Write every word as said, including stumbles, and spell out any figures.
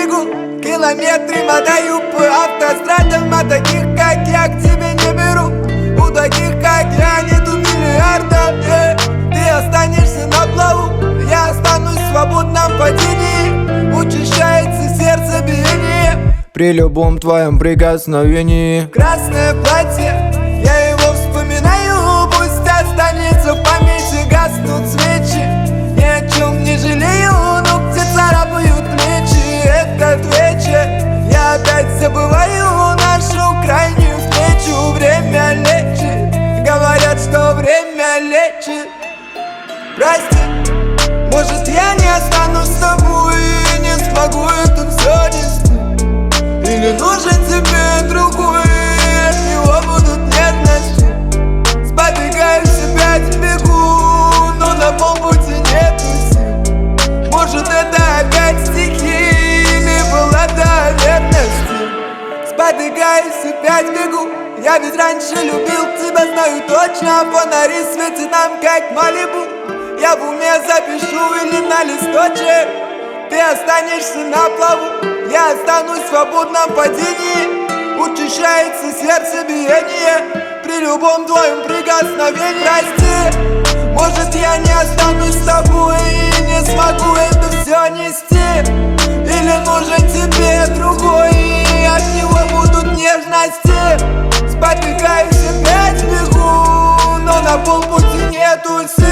бегу, километры мотаю по автострадам, а таких, как я, к тебе не беру. У таких, как я, нету миллиардов, э. Ты останешься на плаву, я останусь в свободном падении. Учащается сердцебиение при любом твоем прикосновении. Красное платье, я его вспоминаю, пусть останется в памяти, гаснут свечи. Ни о чем не жалею, ногти царапают плечи. Этот вечер я опять забываю нашу крайнюю встречу. Время лечит, говорят, что время лечит. Прости, может я не останусь с тобой и не смогу это все нести. Или нужен тебе другой, и от него будут нежности. Спотыкаюсь, опять бегу, но на полпути нету сил. Может это опять стихи или была доверенности. Спотыкаюсь, опять бегу, я ведь раньше любил тебя, знаю точно. Фонари светят нам, как Малибу. Я в уме запишу или на листочек. Ты останешься на плаву, я останусь в свободном падении. Учащается сердцебиение при любом твоем прикосновении. Прости, может я не останусь с тобой и не смогу это все нести. Или нужен тебе другой, и от него будут нежности. Спотыкаюсь, опять бегу, но на полпути нету сил.